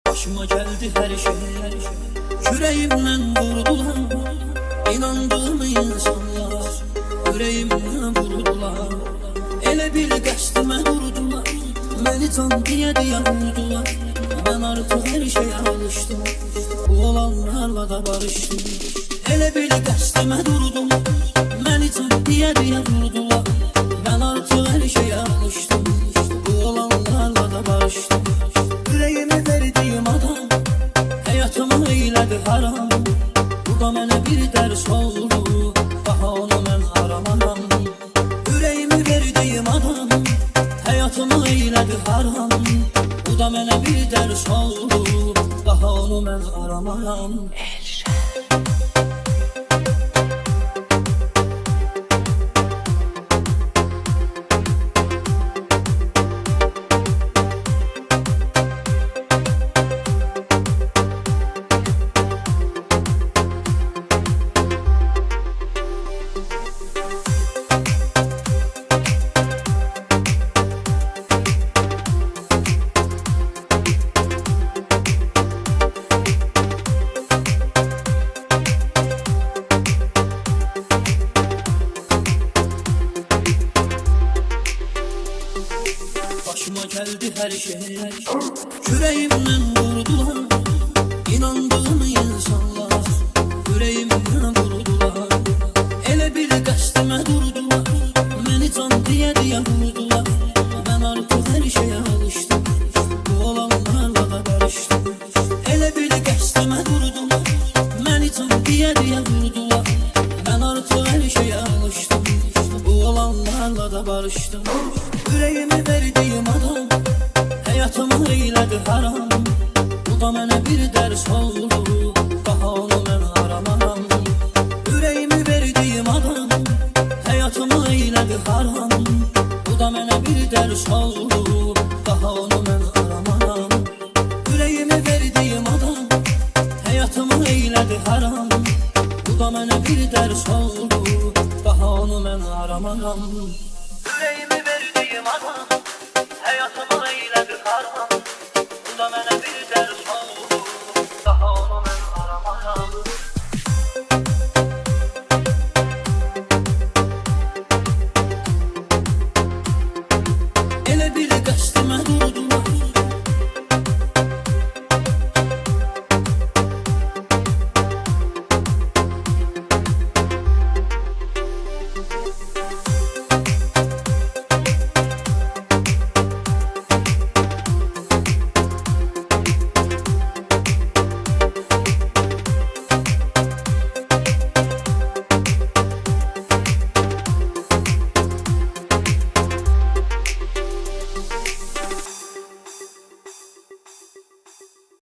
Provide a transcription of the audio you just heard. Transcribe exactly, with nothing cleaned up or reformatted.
Başıma geldi her şey, yüreğimden vurdular. İnandığım insanlar yüreğimden vurdular. Elə bir qəsdimə vurdular, məni can diye diye vurdular. Ben artık her şeye alıştım, bu olanlarla da barıştım. Elə bir qəsdimə vurdular, məni can diye diye vurdular. Ben artık her şeye alıştım, bu olanlarla da barıştım. Yüreğimi verdiğim adam hayatımı eyledi haram. Bu da mənə bir dərs oldu, daha onu mən aramam. Yüreğimi verdiğim adam hayatımı eyledi haram. Bu da mənə bir dərs oldu, daha onu mən aramam. Başıma geldi her şey, yüreğimden vurdular. İnandığım insanlar yüreğimden vurdular. Elə bir qəsdimə durdular, məni can diye diye vurdular. Ben artık her şeye alıştım, bu olanlarla da barıştım. Elə bir qəsdimə durdular, məni can diye diye vurdular. Ben artık her şeye alıştım, bu olanlarla da barıştım. Yüreğimi verdiğim adam hayatımı eyledi haram. Bu da mənə bir dərs oldu, daha onu mən aramam. Yüreğimi verdiğim adam hayatımı eyledi haram. Bu da mənə bir dərs oldu, daha onu mən aramam. Yüreğimi verdiğim adam hayatımı eyledi haram. Bu da mənə bir dərs oldu, daha onu mən aramam. Yüreğimi verdiğim adam hayatımı eyledi haram.